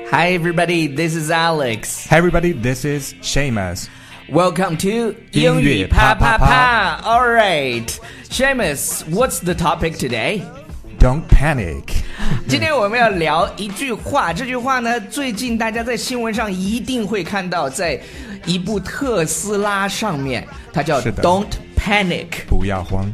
Hi everybody, this is Alex. Hi everybody, this is Seamus. Welcome to 英语啪啪啪 Alright, Seamus, what's the topic today? Don't panic. 今天我们要聊一句话，这句话呢，最近大家在新闻上一定会看到，在一部特斯拉上面，它叫 Don't panic. 不要慌。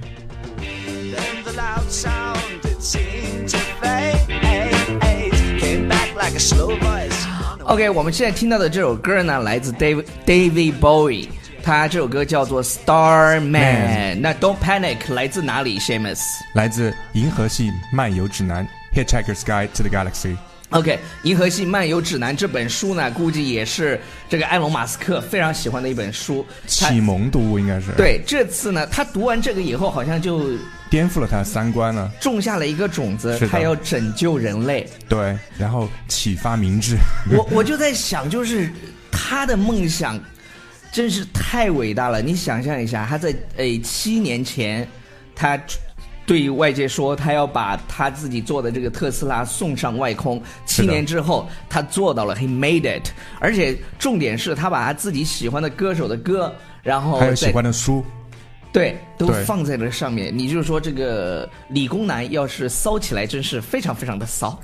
OK， 我们现在听到的这首歌呢，来自 David Bowie， 他这首歌叫做 Starman。那 Don't Panic 来自哪里 ，Seamus？ 来自《银河系漫游指南》Hitchhiker's Guide to the Galaxy。OK， 银河系漫游指南这本书呢，估计也是这个埃隆马斯克非常喜欢的一本书， 启蒙读物应该是。 对，这次呢，他读完这个以后，好像就颠覆了他三观了， 种下了一个种子，他要拯救人类。 对，然后启发明智。 我就在想，就是他的梦想真是太伟大了。你想象一下，他在7年前，他对外界说他要把他自己做的这个特斯拉送上外空，7年之后他做到了 ，he made it。而且重点是他把他自己喜欢的歌手的歌，然后还有喜欢的书。 对，都放在了上面。你就说这个理工男要是骚起来，真是非常非常的骚。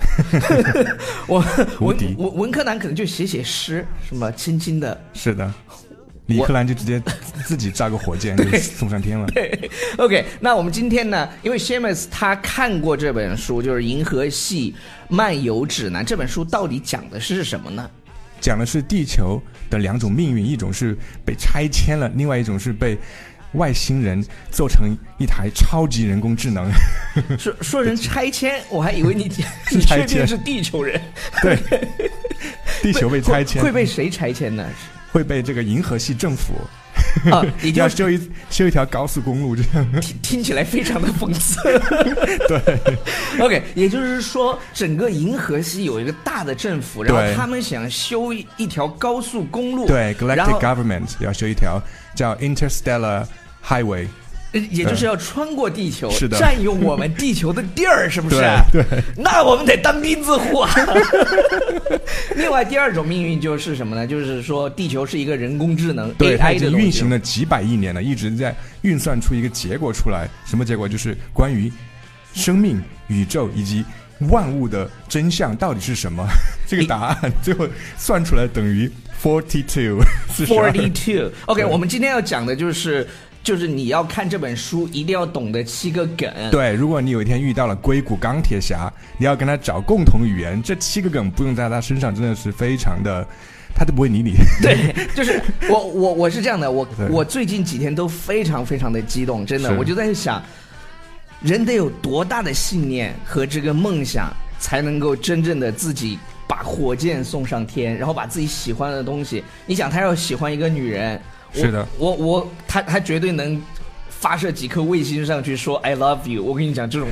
文科男可能就写诗，什么轻轻的。 是的，理科男就直接自己炸个火箭就送上天了。 对 ，OK， 那我们今天呢，因为 Seamus 他看过这本书，就是《银河系漫游指南》。这本书到底讲的是什么呢？ 讲的是地球的两种命运，一种是被拆迁了，另外一种是被外星人做成一台超级人工智能。 说人拆迁，我还以为你确定是地球人。 对，地球被拆迁， 会被谁拆迁呢？ 会被这个银河系政府啊， 要修一条高速公路，这样听起来非常的讽刺。 对 ，OK， 也就是说，整个银河系有一个大的政府，然后他们想修一条高速公路， 对 ，Galactic Government 要修一条叫 Interstellar Highway。 也就是要穿过地球， 是的， 占用我们地球的地儿，是不是？ 对， 那我们得当钉子户啊。另外，第二种命运就是什么呢？就是说，地球是一个人工智能 AI 的东西，它已经运行了几百亿年了，一直在运算出一个结果出来。什么结果？就是关于生命、宇宙以及万物的真相到底是什么？这个答案最后算出来等于42。 OK， 我们今天要讲的就是你要看这本书一定要懂得7个梗。 对，如果你有一天遇到了硅谷钢铁侠，你要跟他找共同语言，这7个梗不用在他身上真的是非常的，他都不会理你。 对，就是我是这样的，我最近几天都非常非常的激动，真的，我就在想，人得有多大的信念和这个梦想，才能够真正的自己把火箭送上天，然后把自己喜欢的东西，你想他要喜欢一个女人。 是的， 他绝对能发射几颗卫星上去说 I love you。我跟你讲，这种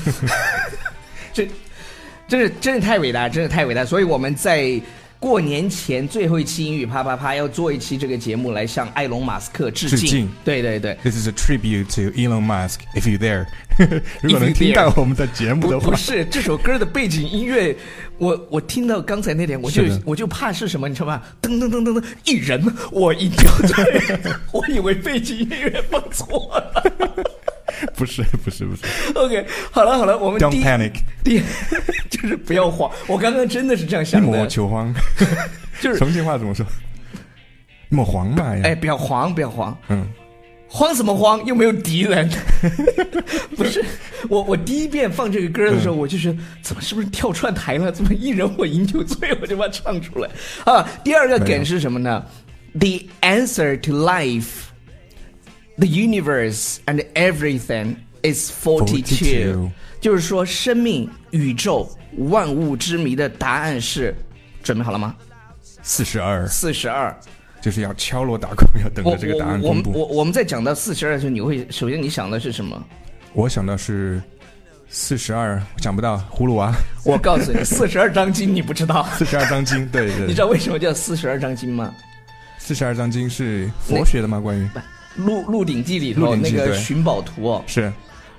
真是太伟大，真是太伟大。所以我们在过年前最后一期英语啪啪啪要做一期这个节目来向埃隆马斯克致敬。对对对 ，This is a tribute to Elon Musk. If you there， 如果能听到我们的节目的话， 不是这首歌的背景音乐，我听到刚才那点，我就怕是什么，你知道吗？噔噔噔噔噔，一人我一条腿，我以为背景音乐放错了。 不是 OK， 好了，我们 Don't panic， 就是不要慌。我刚刚真的是这样想的。 一抹求慌， 就是重庆话怎么说？一抹黄嘛呀？ 哎，不要慌。慌什么慌？又没有敌人。不是，我第一遍放这个歌的时候，我就是怎么是不是跳串台了？怎么一人我饮酒醉，我就把它唱出来啊？第二个梗是什么呢？ The answer to life, the universe and everything is 42。就是说，生命、宇宙、万物之谜的答案是，准备好了吗？42。 就是要敲锣打鼓，要等着这个答案公布。 我们在讲到42的时候，首先你想的是什么？ 我想到是42，想不到葫芦娃。 我告诉你，42章经你不知道。 42章经，对。 你知道为什么叫42章经吗 ？42章经是佛学的吗？关于鹿鼎记里头那个寻宝图哦。 是。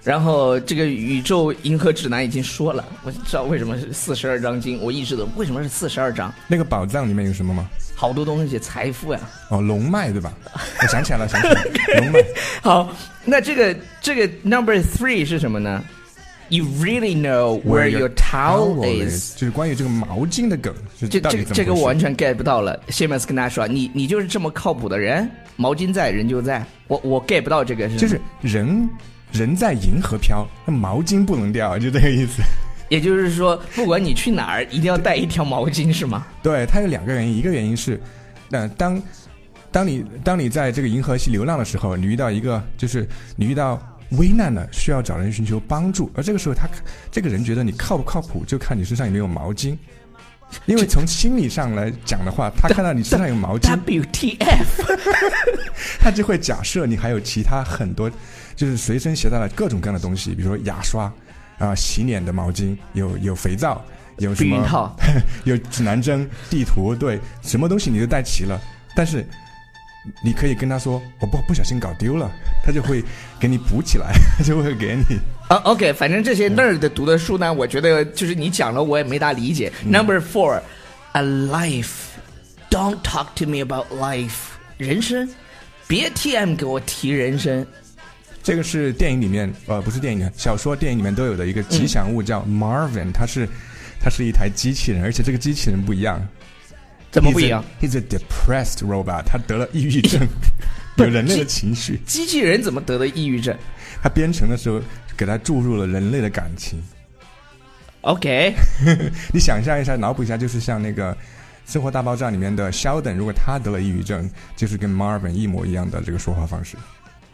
然后这个宇宙银河指南已经说了，我知道为什么是42章经，我一直都为什么是42章。 那个宝藏里面有什么吗？ 好多东西，财富呀。 哦，龙脉对吧？我想起来了，龙脉。 好，那这个 number 3是什么呢？ You really know where your towel is， 就是关于这个毛巾的梗， 这个我完全 get 不到了。谢曼斯跟他说，你就是这么靠谱的人，毛巾在人就在。我 get 不到这个是。 就是人在银河飘，那毛巾不能掉，就这个意思。 也就是说，不管你去哪儿，一定要带一条毛巾，是吗？ 对，它有2个原因，一个原因是，当你在这个银河系流浪的时候，你遇到危难了，需要找人寻求帮助，而这个时候这个人觉得你靠不靠谱，就看你身上有没有毛巾。因为从心理上来讲的话，他看到你身上有毛巾 WTF 他就会假设你还有其他很多就是随身携带了各种各样的东西，比如说牙刷洗脸的毛巾，有肥皂，有什么避孕套有指南针、地图，对，什么东西你都带齐了。但是你可以跟他说我不小心搞丢了，他就会给你补起来，就会给你 OK， 反正这些 nerd 读的书呢，我觉得就是你讲了我也没大理解。Number 4 A life Don't talk to me about life 人生，别 TM 给我提人生。 这个是电影里面不是电影，小说电影里面都有的一个吉祥物叫 Marvin， 它是一台机器人，而且这个机器人不一样。 怎么不一样？ He's a depressed robot， 他得了抑郁症有人类的情绪。 机器人怎么得了抑郁症？ 他编程的时候给他注入了人类的感情。 OK 你想象一下，脑补一下，就是像那个生活大爆炸里面的 Sheldon， 如果他得了抑郁症，就是跟 Marvin 一模一样的这个说话方式。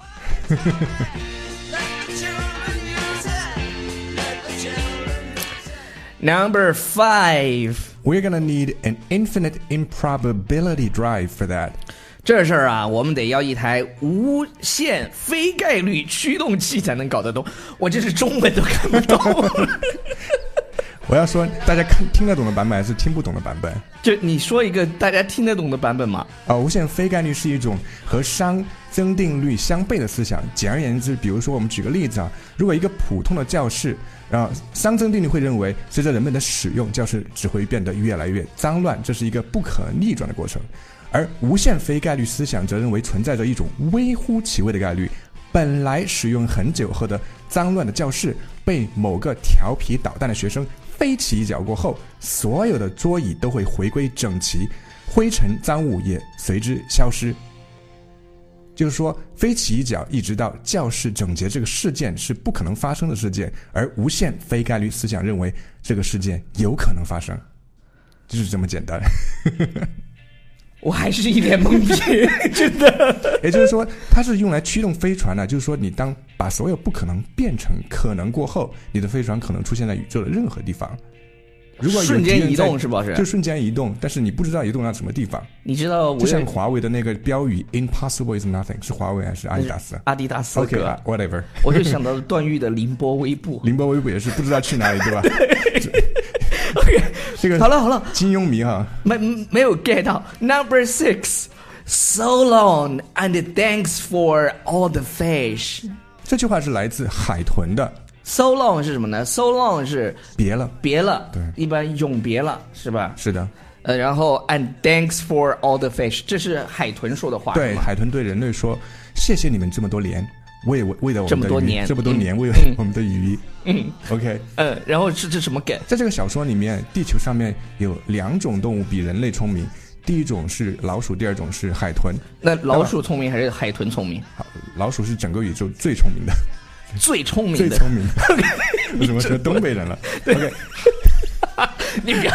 Number 5 We're gonna need an infinite improbability drive for that。 这事儿啊，我们得要一台无限非概率驱动器才能搞得动。我这是中文都看不懂我要说大家听得懂的版本还是听不懂的版本？ 就你说一个大家听得懂的版本嘛。 无限非概率是一种和熵增定律相悖的思想。简而言之，比如说我们举个例子如果一个普通的教室，熵增定律会认为随着人们的使用，教室只会变得越来越脏乱，这是一个不可逆转的过程。而无限非概率思想则认为存在着一种微乎其微的概率，本来使用很久后的脏乱的教室被某个调皮捣蛋的学生飞起一脚过后，所有的桌椅都会回归整齐，灰尘脏物也随之消失。就是说飞起一脚一直到教室整洁这个事件是不可能发生的事件，而无限非概率思想认为这个事件有可能发生，就是这么简单我还是一脸懵逼真的。 也就是说它是用来驱动飞船的，就是说你当把所有不可能变成可能过后，你的飞船可能出现在宇宙的任何地方。如果瞬间移动是不是？ 就瞬间移动，但是你不知道移动到什么地方。 你知道就像华为的那个标语 Impossible is nothing， 是华为还是阿迪达斯？ 阿迪达斯。 OK whatever 我就想到了段誉的凌波微步凌波微步也是不知道去哪里对吧 OK 这个好了金庸迷没有 get 到。 Number 6 So long and thanks for all the fish。 这句话是来自海豚的。 So long 是什么呢？ So long 是别了， 对， 一般永别了是吧？ 是的。 然后 and thanks for all the fish， 这是海豚说的话。 对，海豚对人类说谢谢你们这么多年，为了我们的这么多年为了我们的鱼。OK。 然后是这什么梗？ 在这个小说里面，地球上面有2种动物比人类聪明，第一种是老鼠，第二种是海豚。 那老鼠聪明还是海豚聪明？ 老鼠是整个宇宙最聪明的。 最聪明的为什么说东北人了？OK 你不要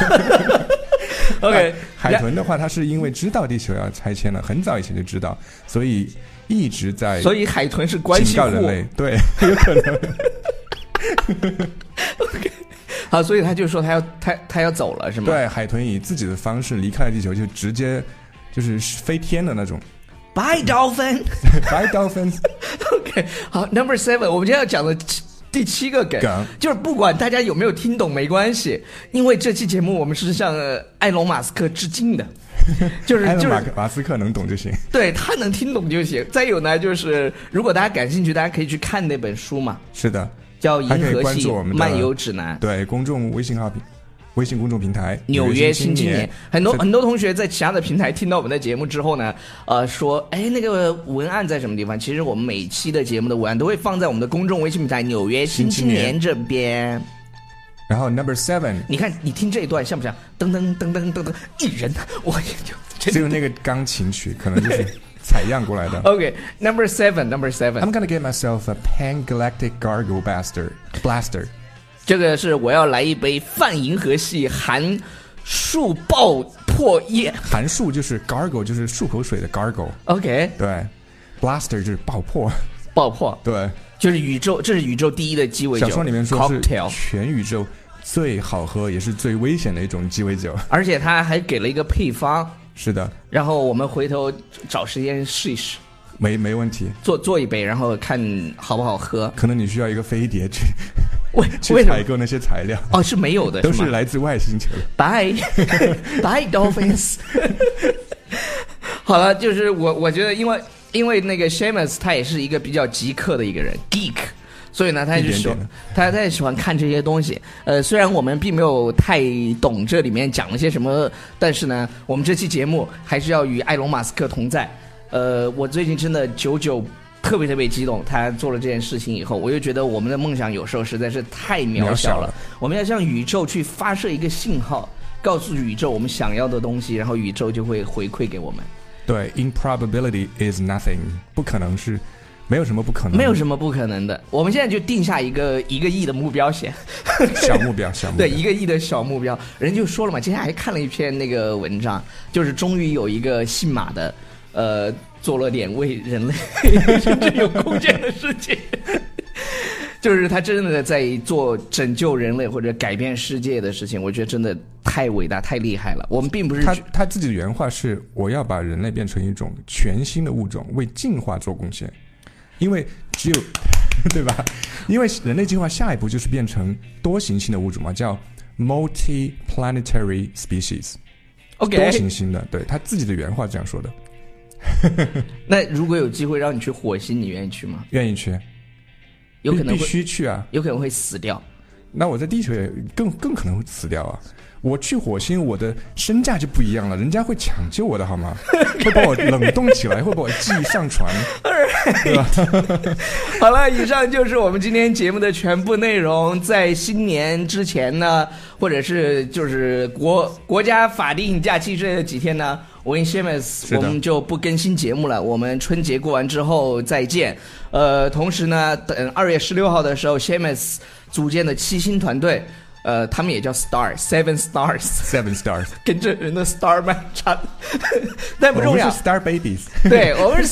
OK 海豚的话，它是因为知道地球要拆迁了，很早以前就知道，所以一直在， 所以海豚是关系户， 警告人类，对，有可能 OK 好，所以他就说他要走了是吗？ 对，海豚以自己的方式离开了地球，就直接就是飞天的那种。 Bye dolphin Bye dolphins OK 好 Number 7 我们今天要讲的第7个梗，就是不管大家有没有听懂没关系，因为这期节目我们是向埃隆·马斯克致敬的。 埃隆·马斯克能懂就行， 对，他能听懂就行。再有呢，就是如果大家感兴趣，大家可以去看那本书嘛。 是的， 叫《银河系漫游指南》。 对，微信公众平台纽约新青年。很多同学在其他的平台听到我们的节目之后呢，说，哎，那个文案在什么地方？其实我们每期的节目的文案都会放在我们的公众微信平台纽约新青年这边。 然后 number 7， 你看你听这一段像不像噔噔噔噔噔噔一人？我就只有那个钢琴曲可能就是采样过来的。 OK, number 7. I'm gonna get myself a pan-galactic gargle blaster. 这个是我要来一杯泛银河系含漱爆破液。 含漱就是 gargle， 就是漱口水的 gargle。 OK， 对 ，blaster 就是爆破。 爆破， 对， 就是宇宙，这是宇宙第一的鸡尾酒。 小说里面说是 cocktail， 全宇宙最好喝也是最危险的一种鸡尾酒， 而且他还给了一个配方。 是的， 然后我们回头找时间试一试。 没问题， 做一杯，然后看好不好喝。 可能你需要一个飞碟去采购那些材料。 哦，是没有的， 都是来自外星球的。 Bye Dolphins 。好了，就是我觉得，因为那个 Seamus 他也是一个比较极客的一个人 ，geek， 所以呢，他也喜欢看这些东西。虽然我们并没有太懂这里面讲了些什么，但是呢，我们这期节目还是要与埃隆·马斯克同在。我最近真的特别激动，他做了这件事情以后，我又觉得我们的梦想有时候实在是太渺小了。我们要向宇宙去发射一个信号，告诉宇宙我们想要的东西，然后宇宙就会回馈给我们。 对 ，improbability is nothing， 不可能是，没有什么不可能， 没有什么不可能的。我们现在就定下一个亿的目标先， 小目标， 对，1个亿的小目标。人就说了嘛，今天还看了一篇那个文章，就是终于有一个姓马的，做了点为人类甚至有贡献的事情。就是他真的在做拯救人类或者改变世界的事情，我觉得真的太伟大太厉害了。我们并不是他自己的原话是，我要把人类变成一种全新的物种，为进化做贡献。因为只有对吧，因为人类进化下一步就是变成多行星的物种嘛，叫 multi-planetary species。 OK， 多行星的，对，他自己的原话这样说的。 那如果有机会让你去火星，你愿意去吗？ 愿意去， 有可能必须去啊， 有可能会死掉。 那我在地球也更可能会死掉啊。我去火星，我的身价就不一样了，人家会抢救我的好吗？会把我冷冻起来，会把我寄上船，对吧？ 好了，以上就是我们今天节目的全部内容。在新年之前呢，或者是就是国家法定假期这几天呢，我跟 Seamus 我们就不更新节目了，我们春节过完之后再见。同时呢，等2月16号的时候 Seamus 组建的7星团队，他们也叫 Seven Stars， 跟这人的 Star 蛮差，但不重要。 我们是 Star Babies， 对，我们是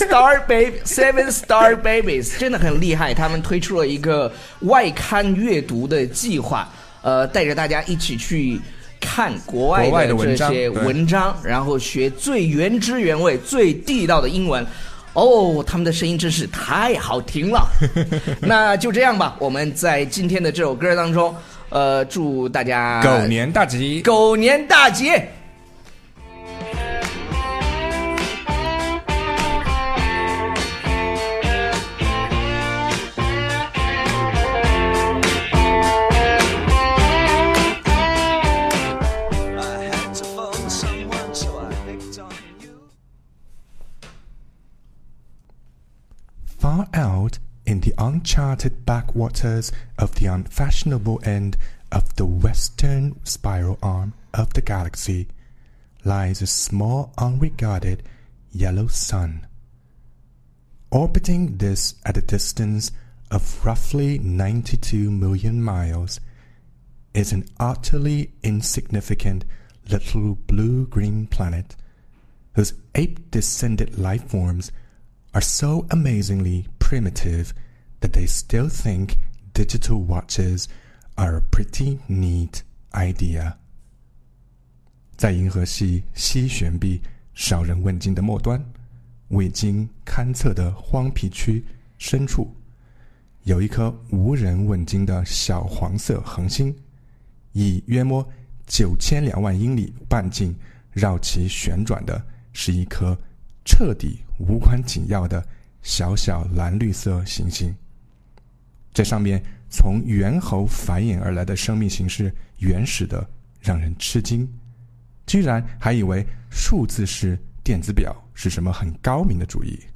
Seven Star Babies， 真的很厉害。他们推出了一个外刊阅读的计划，带着大家一起去看国外的这些文章，然后学最原汁原味、最地道的英文。哦，他们的声音真是太好听了。那就这样吧，我们在今天的这首歌当中，祝大家狗年大吉， 狗年大吉。 Far out in the uncharted backwaters of the unfashionable end of the western spiral arm of the galaxy lies a small unregarded yellow sun. Orbiting this at a distance of roughly 92 million miles is an utterly insignificant little blue-green planet whose ape-descended life forms are so amazingly primitive that they still think digital watches are a pretty neat idea. 在银河系西旋臂少人问津的末端，未经勘测的荒僻区深处， 有一颗无人问津的小黄色恒星，以约莫9200万英里半径绕其旋转的是一颗彻底无关紧要的小小蓝绿色行星。这上面从猿猴繁衍而来的生命形式原始的让人吃惊，居然还以为数字式电子表是什么很高明的主意。